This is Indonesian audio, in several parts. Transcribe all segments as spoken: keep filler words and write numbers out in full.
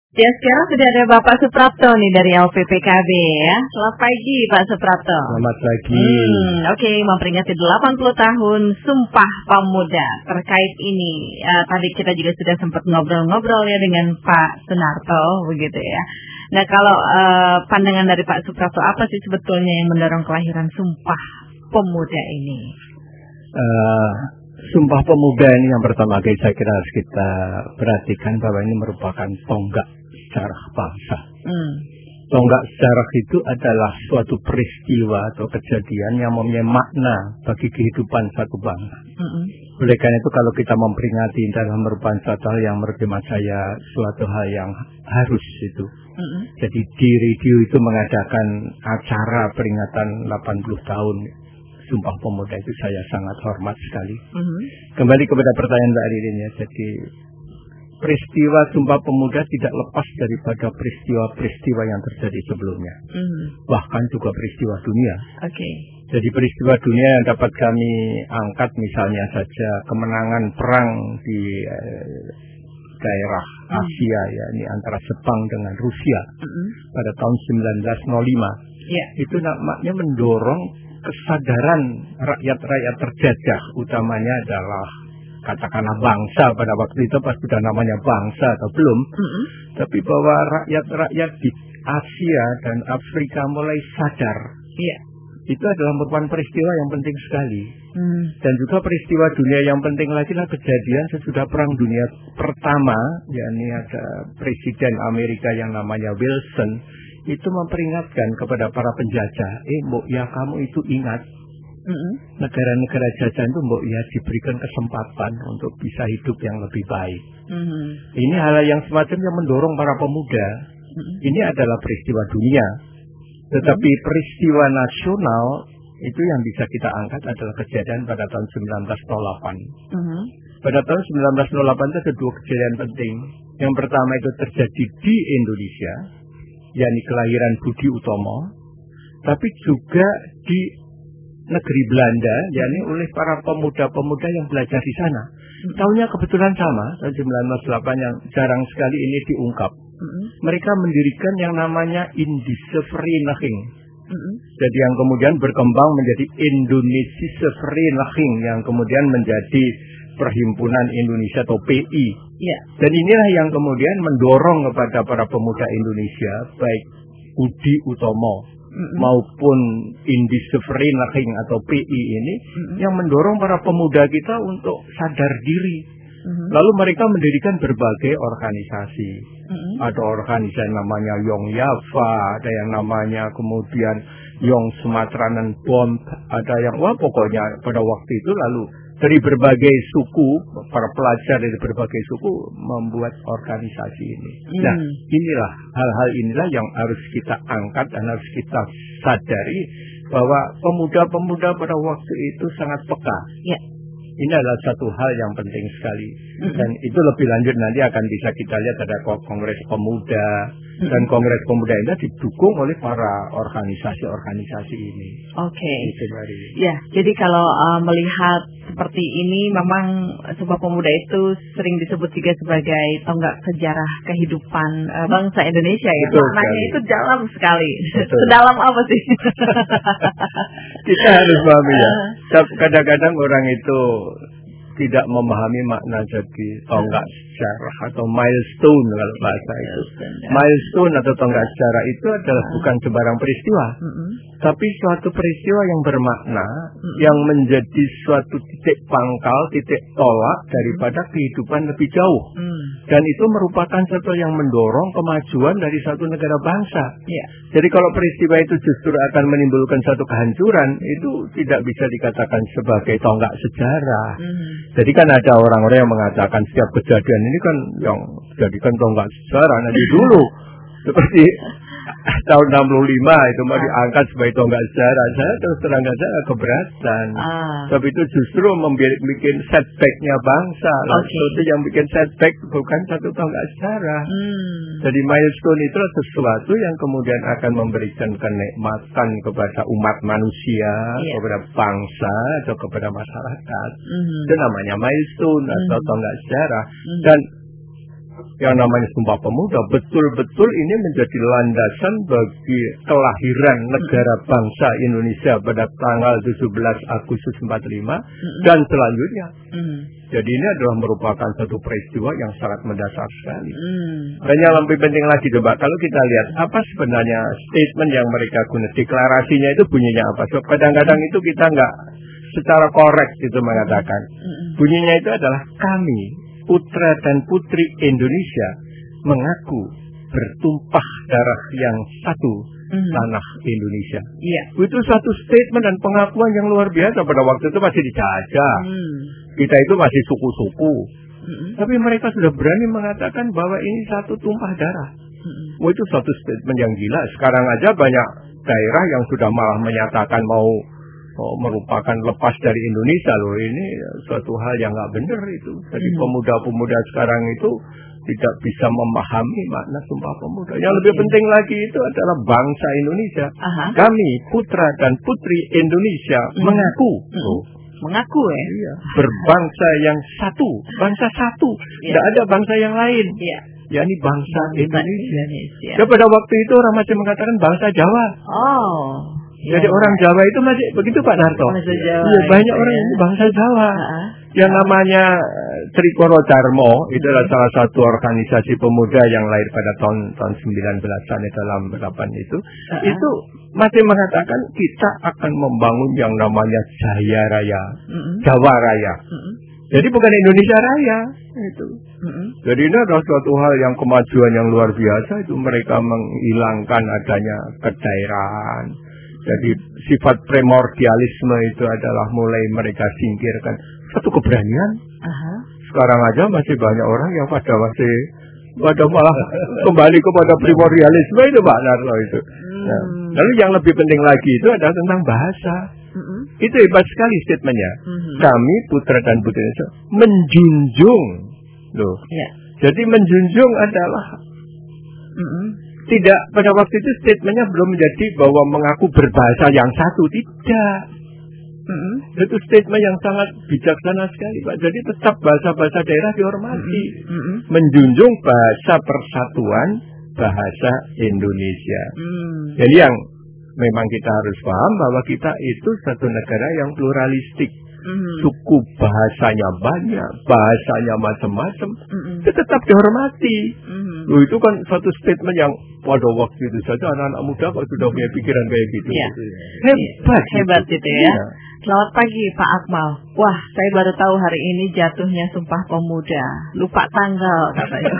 Ya, sekarang sudah ada Bapak Suprapto nih dari L P P K B ya. Selamat pagi Pak Suprapto. Selamat pagi. Hmm, Oke, okay, memperingati delapan puluh tahun Sumpah Pemuda. Terkait ini, uh, tadi kita juga sudah sempat ngobrol-ngobrol ya dengan Pak Sunarto, begitu ya. Nah, kalau uh, pandangan dari Pak Suprapto, apa sih sebetulnya yang mendorong kelahiran Sumpah Pemuda ini? Uh, Sumpah Pemuda ini yang pertama kali saya kira harus kita perhatikan bahwa ini merupakan tonggak sejarah bangsa. Hmm. Tonggak sejarah itu adalah suatu peristiwa atau kejadian yang mempunyai makna bagi kehidupan satu bangsa. Hmm. Oleh karena itu kalau kita memperingati dalam merupakan suatu hal yang menurut saya suatu hal yang harus itu. Hmm. Jadi di radio itu mengadakan acara peringatan delapan puluh tahun Sumpah Pemuda itu saya sangat hormat sekali. Mm-hmm. Kembali kepada pertanyaan Mbak Ririn ya. Jadi peristiwa Sumpah Pemuda tidak lepas daripada peristiwa-peristiwa yang terjadi sebelumnya. Mm-hmm. Bahkan juga peristiwa dunia. Oke. Okay. Jadi peristiwa dunia yang dapat kami angkat misalnya saja kemenangan perang di eh, daerah mm-hmm. Asia ya, ini antara Jepang dengan Rusia mm-hmm. pada tahun sembilan belas nol lima. Yeah. Itu namanya mendorong kesadaran rakyat-rakyat terjajah, utamanya adalah katakanlah bangsa pada waktu itu pas sudah namanya bangsa atau belum, mm-hmm. tapi bahwa rakyat-rakyat di Asia dan Afrika mulai sadar, yeah. itu adalah merupakan peristiwa yang penting sekali, mm. dan juga peristiwa dunia yang penting lagi adalah kejadian sesudah Perang Dunia Pertama, yakni ada Presiden Amerika yang namanya Wilson. Itu memperingatkan kepada para penjajah, eh mbok ya kamu itu ingat, mm-hmm. negara-negara jajahan itu mbok ya diberikan kesempatan untuk bisa hidup yang lebih baik. Mm-hmm. Ini hal yang semacam yang mendorong para pemuda. Mm-hmm. Ini adalah peristiwa dunia, tetapi mm-hmm. peristiwa nasional itu yang bisa kita angkat adalah kejadian pada tahun sembilan belas nol delapan. Mm-hmm. Pada tahun sembilan belas nol delapan itu ada dua kejadian penting. Yang pertama itu terjadi di Indonesia, yakni kelahiran Budi Utomo, tapi juga di negeri Belanda, yakni oleh para pemuda-pemuda yang belajar di sana. Mm-hmm. Tahunnya kebetulan sama, tahun sembilan belas nol delapan yang jarang sekali ini diungkap. Mm-hmm. Mereka mendirikan yang namanya Indische-Vereniging. Mm-hmm. Jadi yang kemudian berkembang menjadi Indonesische Vereniging, yang kemudian menjadi Perhimpunan Indonesia atau P I. Yeah. Dan inilah yang kemudian mendorong kepada para pemuda Indonesia, baik Budi Utomo mm-hmm. maupun Indische Vereniging atau P I ini, mm-hmm. yang mendorong para pemuda kita untuk sadar diri. Mm-hmm. Lalu mereka mendirikan berbagai organisasi. Mm-hmm. Ada organisasi yang namanya Young Java, ada yang namanya kemudian Young Sumatranan Bond, ada yang wah pokoknya pada waktu itu lalu dari berbagai suku, para pelajar dari berbagai suku membuat organisasi ini. Hmm. Nah, inilah hal-hal inilah yang harus kita angkat dan harus kita sadari bahwa pemuda-pemuda pada waktu itu sangat peka. Ya. Ini adalah satu hal yang penting sekali. Hmm. Dan itu lebih lanjut nanti akan bisa kita lihat ada Kongres Pemuda. Hmm. Dan Kongres Pemuda ini didukung oleh para organisasi-organisasi ini. Oke. Okay. Ya, jadi kalau uh, melihat seperti ini, memang Sumpah Pemuda itu sering disebut juga sebagai tonggak sejarah kehidupan uh, bangsa Indonesia ya. Maknanya itu dalam sekali. Betul. Sedalam apa sih? Kita harus pahami ya. Kadang-kadang orang itu tidak memahami makna jadi tonggak sejarah atau milestone kalau bahasa itu. Milestone atau tonggak sejarah itu adalah bukan sembarang peristiwa, mm-hmm. tapi suatu peristiwa yang bermakna, mm-hmm. yang menjadi suatu titik pangkal, titik tolak daripada kehidupan lebih jauh. Mm. Dan itu merupakan sesuatu yang mendorong kemajuan dari satu negara bangsa. Yeah. Jadi kalau peristiwa itu justru akan menimbulkan satu kehancuran, itu tidak bisa dikatakan sebagai tonggak sejarah. Mm. Jadi kan ada orang-orang yang mengatakan setiap kejadian ini kan yang jadikan tonggak sejarah. Nanti dulu seperti tahun enam puluh lima itu mau diangkat sebagai tonggak sejarah. Saya terus terang saja keberatan. Ah. Tapi itu justru membuat bikin setbacknya bangsa. Okay. Itu yang bikin setback bukan satu tonggak sejarah. Hmm. Jadi milestone itu sesuatu yang kemudian akan memberikan kenikmatan kepada umat manusia, yeah. kepada bangsa atau kepada masyarakat. Mm-hmm. Itu namanya milestone mm-hmm. atau tonggak sejarah. Mm-hmm. Dan yang namanya Sumpah Pemuda betul-betul ini menjadi landasan bagi kelahiran negara bangsa Indonesia pada tanggal tujuh belas Agustus empat puluh lima mm-hmm. dan selanjutnya. Mm-hmm. Jadi ini adalah merupakan satu peristiwa yang sangat mendasar sekali. Mm. Dan yang lebih penting lagi coba, kalau kita lihat apa sebenarnya statement yang mereka gunakan, deklarasinya itu bunyinya apa? So, kadang-kadang itu kita nggak secara korek itu mengatakan. Mm-hmm. Bunyinya itu adalah kami, putra dan putri Indonesia, mengaku bertumpah darah yang satu mm-hmm. tanah Indonesia. Yeah. Itu satu statement dan pengakuan yang luar biasa. Pada waktu itu masih dijajah. Mm. Kita itu masih suku-suku. Mm-hmm. Tapi mereka sudah berani mengatakan bahwa ini satu tumpah darah. Mm-hmm. Oh, itu satu statement yang gila. Sekarang aja banyak daerah yang sudah malah menyatakan mau oh, merupakan lepas dari Indonesia loh. Ini suatu hal yang nggak benar itu. Jadi hmm. pemuda-pemuda sekarang itu tidak bisa memahami makna Sumpah Pemuda. Yang lebih hmm. penting lagi itu adalah bangsa Indonesia. Aha. Kami putra dan putri Indonesia hmm. mengaku. Hmm. Oh. Mengaku ya? Iya. Berbangsa yang satu, bangsa satu. Tidak yeah. ada bangsa yang lain. Yeah. Ya ini bangsa, bangsa Indonesia. Indonesia. Ya pada waktu itu orang masih mengatakan bangsa Jawa. Oh. Jadi ya, orang Jawa itu masih begitu Pak Narto. Bangsa Jawa. Ya, banyak itu orang ya. itu bangsa Jawa. Uh-huh. Yang namanya Trikoro Darmo itu adalah uh-huh. salah satu organisasi pemuda yang lahir pada tahun tahun sembilan belasan itu dalam delapan itu. Uh-huh. Itu masih mengatakan kita akan membangun yang namanya Jaya Raya, uh-huh. Jawa Raya. Uh-huh. Jadi bukan Indonesia Raya itu. Uh-huh. Jadi ini adalah suatu hal yang kemajuan yang luar biasa itu mereka menghilangkan adanya kedaerahan. Jadi sifat primordialisme itu adalah mulai mereka singkirkan. Satu keberanian. Uh-huh. Sekarang aja masih banyak orang yang pada masih pada malah kembali kepada primordialisme itu Pak Narto itu. Hmm. Nah, lalu yang lebih penting lagi itu adalah tentang bahasa. Uh-huh. Itu hebat sekali statementnya. Uh-huh. Kami putra dan putri Indonesia menjunjung, loh. Yeah. Jadi menjunjung adalah. Uh-huh. Tidak, pada waktu itu statementnya belum menjadi bahwa mengaku berbahasa yang satu, tidak. Mm-hmm. Itu statement yang sangat bijaksana sekali Pak. Jadi tetap bahasa-bahasa daerah dihormati. Mm-hmm. Menjunjung bahasa persatuan, bahasa Indonesia. Mm. Jadi yang memang kita harus paham bahwa kita itu satu negara yang pluralistik. Mm-hmm. Suku bahasanya banyak, bahasanya macam-macam, mm-hmm. itu tetap dihormati. Mm-hmm. Loh, itu kan satu statement yang pada waktu itu saja anak-anak muda kok sudah punya pikiran kayak gitu. Ya. Hebat, hebat itu, itu ya. ya. Selamat pagi Pak Akmal. Wah, saya baru tahu hari ini jatuhnya Sumpah Pemuda. Lupa tanggal katanya.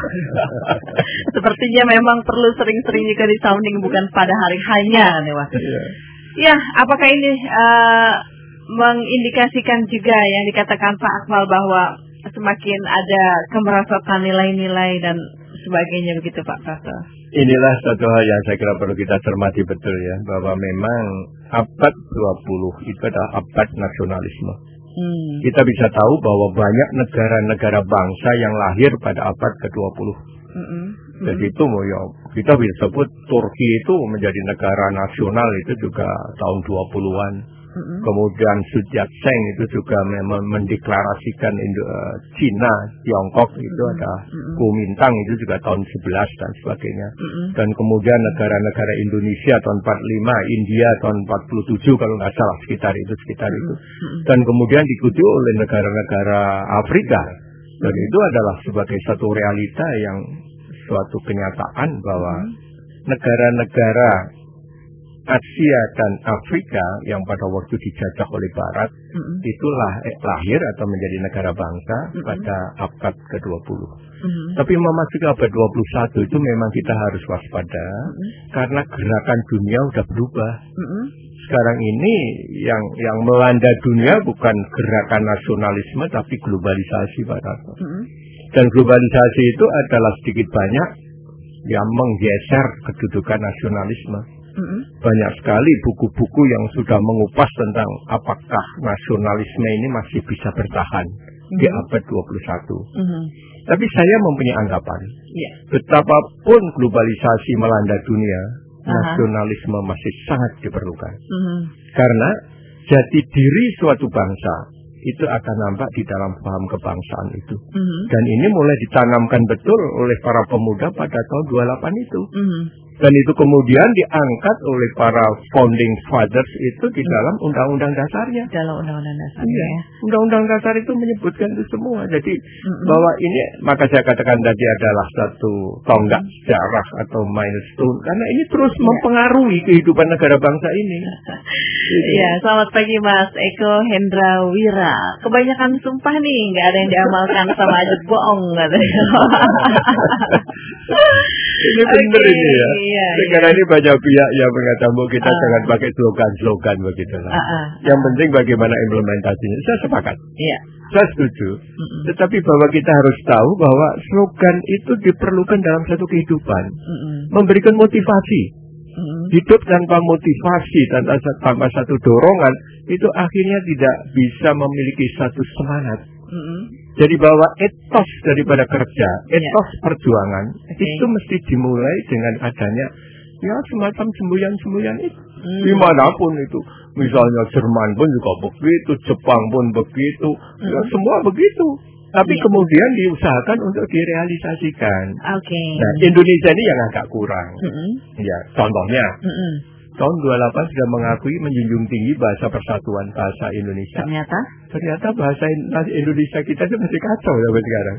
Sepertinya memang perlu sering-sering juga disounding bukan pada hari hanya nih Wah. Ya. ya, apakah ini uh, mengindikasikan juga yang dikatakan Pak Akmal bahwa semakin ada kemerosotan nilai-nilai dan sebagainya begitu Pak Prasto? Inilah satu hal yang saya kira perlu kita cermati betul ya, bahwa memang abad dua puluh itu adalah abad nasionalisme. Hmm. Kita bisa tahu bahwa banyak negara-negara bangsa yang lahir pada abad ke dua puluh. Hmm. Jadi itu ya, kita bisa sebut Turki itu menjadi negara nasional itu juga tahun dua puluhan. Mm-hmm. Kemudian Sun Yat-sen itu juga memang mendeklarasikan Indo, uh, Cina, Tiongkok itu mm-hmm. ada mm-hmm. Kuomintang itu juga tahun sebelas dan sebagainya. Mm-hmm. Dan kemudian negara-negara Indonesia tahun empat puluh lima, India tahun empat puluh tujuh kalau nggak salah sekitar itu sekitar mm-hmm. itu. Dan kemudian diikuti oleh negara-negara Afrika. Dan itu adalah sebagai satu realita yang suatu kenyataan bahwa mm-hmm. negara-negara Asia dan Afrika yang pada waktu dijajah oleh Barat mm-hmm. itulah eh, lahir atau menjadi negara bangsa mm-hmm. pada abad ke dua puluh. Mm-hmm. Tapi memasuki abad dua puluh satu itu memang kita harus waspada mm-hmm. karena gerakan dunia sudah berubah. Mm-hmm. Sekarang ini yang yang melanda dunia bukan gerakan nasionalisme tapi globalisasi Pak Narto. Mm-hmm. Dan globalisasi itu adalah sedikit banyak yang menggeser kedudukan nasionalisme. Mm-hmm. Banyak sekali buku-buku yang sudah mengupas tentang apakah nasionalisme ini masih bisa bertahan mm-hmm. di abad dua puluh satu. Mm-hmm. Tapi saya mempunyai anggapan, yeah. betapapun globalisasi melanda dunia, uh-huh. nasionalisme masih sangat diperlukan. Mm-hmm. Karena jati diri suatu bangsa itu akan nampak di dalam paham kebangsaan itu. Mm-hmm. Dan ini mulai ditanamkan betul oleh para pemuda pada tahun dua puluh delapan itu. Mm-hmm. Dan itu kemudian diangkat oleh para founding fathers itu di dalam undang-undang dasarnya. Dalam undang-undang dasarnya. Iya. Ya. Undang-undang dasar itu menyebutkan itu semua. Jadi mm-hmm. bahwa ini, maka saya katakan tadi adalah satu tonggak sejarah atau milestone. Karena ini terus ya. mempengaruhi kehidupan negara bangsa ini. Iya, selamat pagi Mas Eko Hendra Wira. Kebanyakan sumpah nih, nggak ada yang diamalkan sama aja bohong katanya. Ini benar okay. ini ya. Iya, Sekarang iya. ini banyak pihak yang mengatakan bahwa kita uh. jangan pakai slogan-slogan begitu lah. Uh, uh, yang uh. penting bagaimana implementasinya. Saya sepakat. Iya. Saya setuju. Mm-mm. Tetapi bahwa kita harus tahu bahwa slogan itu diperlukan dalam satu kehidupan. Mm-mm. Memberikan motivasi. Mm-mm. Hidup tanpa motivasi, tanpa, tanpa satu dorongan, itu akhirnya tidak bisa memiliki satu semangat. Mm-mm. Jadi bahwa etos daripada kerja, etos yeah. perjuangan, okay. itu mesti dimulai dengan adanya ya semacam semboyan-semboyan itu. Mm. Dimanapun itu. Misalnya Jerman pun juga begitu, Jepang pun begitu, mm. ya semua begitu. Tapi yeah. kemudian diusahakan untuk direalisasikan. Okay. Nah, Indonesia ini yang agak kurang. Mm-hmm. Ya, contohnya. Mm-hmm. Tahun dua puluh delapan sudah mengakui menjunjung tinggi bahasa persatuan bahasa Indonesia. Ternyata? Ternyata bahasa Indonesia kita itu masih kacau sampai sekarang.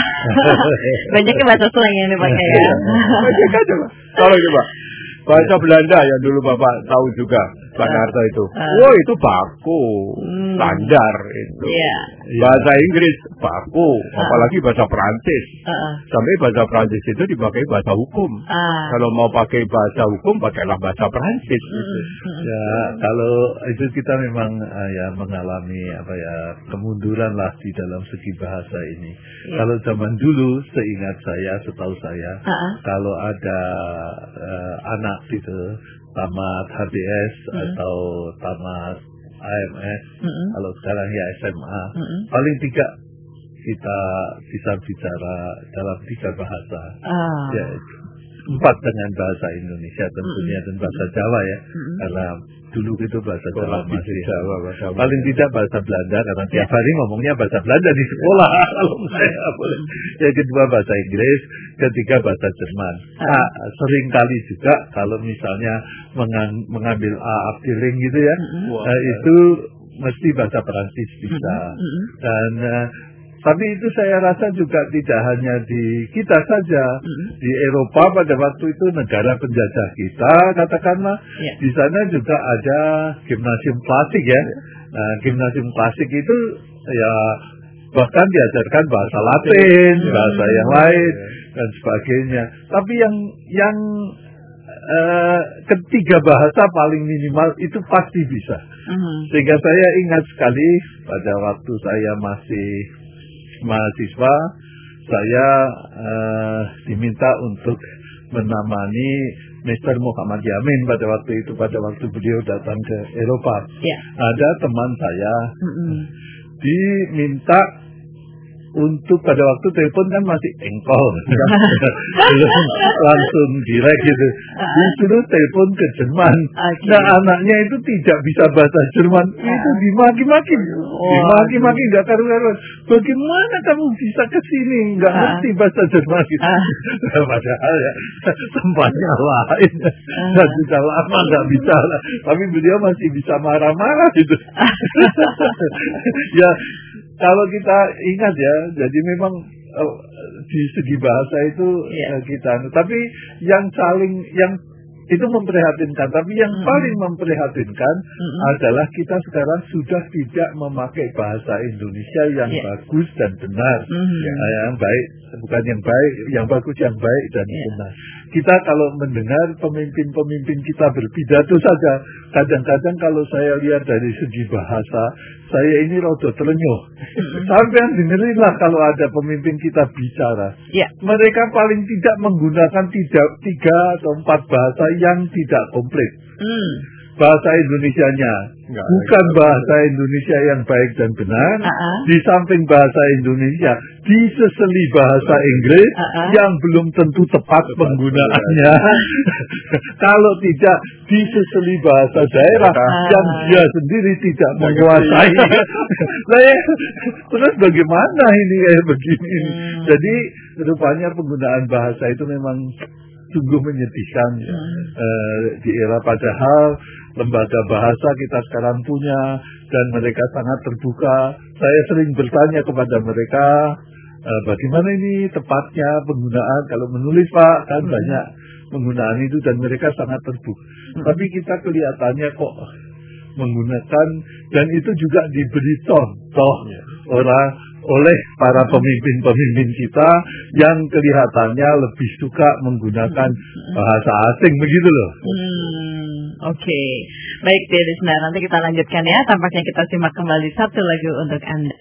Banyaknya bahasa slang yang dipakai ya. Masih kacau. Kalau coba bahasa Belanda yang dulu Bapak tahu juga, Pak Narto itu. Uh, oh itu baku, hmm. standar itu. Yeah. Bahasa Inggris baku, uh. apalagi bahasa Perancis. Uh-uh. Sampai bahasa Perancis itu dipakai bahasa hukum. Uh. Kalau mau pakai bahasa hukum, pakailah bahasa Perancis. Hmm. Gitu. Ya kalau itu kita memang uh, ya mengalami apa ya kemunduran lah di dalam segi bahasa ini. Yeah. Kalau zaman dulu, seingat saya, setahu saya, uh-uh. kalau ada uh, anak gitu tamat H B S mm-hmm. atau tamat A M S, mm-hmm. kalau sekarang ya S M A, mm-hmm. paling tiga kita bisa bicara dalam tiga bahasa, ah. ya, empat dengan bahasa Indonesia tentunya mm-hmm. dan bahasa Jawa ya, mm-hmm. karena dulu itu bahasa Jawa masih Jawa, bahasa paling tidak bahasa Belanda karena tiap hari ngomongnya bahasa Belanda di sekolah. Kalau saya boleh. Yang kedua bahasa Inggris, ketiga bahasa Jerman. Nah, sering kali juga kalau misalnya mengang- mengambil A appealing gitu ya, mm-hmm. uh, itu mesti bahasa Perancis bisa. Mm-hmm. Dan uh, tapi itu saya rasa juga tidak hanya di kita saja, mm-hmm. di Eropa pada waktu itu negara penjajah kita katakanlah, yeah. di sana juga ada gimnasium klasik ya. Nah, gimnasium klasik itu ya bahkan diajarkan bahasa Latin, yeah. bahasa yang lain yeah. dan sebagainya. Tapi yang yang uh, ketiga bahasa paling minimal itu pasti bisa. Mm-hmm. Sehingga saya ingat sekali pada waktu saya masih mahasiswa, saya uh, diminta untuk menamani Mister Muhammad Yamin pada waktu itu, pada waktu beliau datang ke Eropa. Yeah. Ada teman saya mm-hmm. diminta untuk pada waktu telepon kan masih engkol, belum langsung direct gitu. Disuruh telepon ke Jerman. Okay. Nah anaknya itu tidak bisa bahasa Jerman, uh. itu dimaki-maki, oh, dimaki-maki nggak karu-karuan. Bagaimana kamu bisa ke sini nggak uh. ngerti bahasa Jerman gitu? Uh. Padahal ya tempatnya lain, nggak uh. bisa lama nggak bisa lah. Tapi beliau masih bisa marah-marah gitu. Ya. Kalau kita ingat ya, jadi memang uh, di segi bahasa itu yeah. uh, kita, tapi yang saling yang itu memprihatinkan, tapi yang mm-hmm. paling memprihatinkan mm-hmm. adalah kita sekarang sudah tidak memakai bahasa Indonesia yang yeah. bagus dan benar, mm-hmm. ya, yang baik, bukan yang baik, yang bagus, yang baik dan yeah. benar. Kita kalau mendengar pemimpin-pemimpin kita berpidato saja, kadang-kadang kalau saya lihat dari segi bahasa, saya ini rada terenyuh. Sampai dengerinlah kalau ada pemimpin kita bicara. Yeah. Mereka paling tidak menggunakan tiga, tiga atau empat bahasa yang tidak komplit. Mm. bahasa Indonesianya Nggak, bukan nggak, bahasa Indonesia yang baik dan benar, Uh-uh. di samping bahasa Indonesia diseseli bahasa Inggris Uh-uh. yang belum tentu tepat penggunaannya. Kalau tidak diseseli bahasa daerah Uh. yang dia sendiri tidak menguasai. Nah, ya, terus bagaimana ini kayak begini? Hmm. Jadi rupanya penggunaan bahasa itu memang sungguh menyedihkan ya. Hmm. Eh, di era padahal lembaga bahasa kita sekarang punya dan mereka sangat terbuka. Saya sering bertanya kepada mereka, eh, bagaimana ini tepatnya penggunaan kalau menulis Pak kan Hmm. banyak penggunaan itu dan mereka sangat terbuka. Hmm. Tapi kita kelihatannya kok menggunakan dan itu juga diberi contoh orang oleh para pemimpin-pemimpin kita yang kelihatannya lebih suka menggunakan bahasa asing begitu loh. Hmm, Oke, okay. Baik dear listener, nanti kita lanjutkan ya. Tampaknya kita simak kembali satu lagu untuk Anda.